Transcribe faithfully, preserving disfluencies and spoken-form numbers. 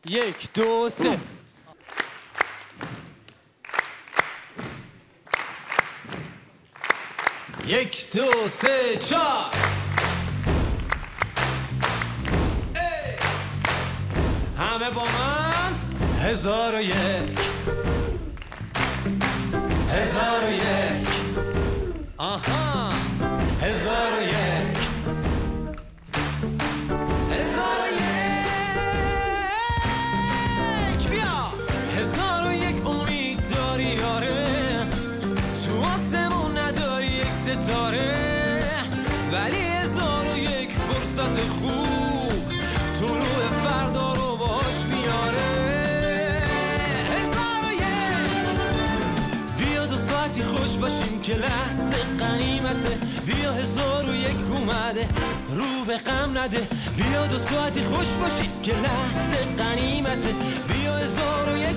یک دو سه. یک دو سه چهار. همه با من. هزار و یک هزار و یک. آها. هزار و یک هزار و یک. بیا. هزار و یک امید داری یاره، تو آسمون نداری یک ستاره، ولی هزار و یک فرصت خوب طلوع فردا رو باش میاره. هزار و یک. بیا دو ساعتی خوش باشیم که لحظه غنیمته، بیا هزار و یک اومده رو به غم نده، بیا دو ساعتی خوش باشیم که لحظه غنیمته، بیا هزار و یک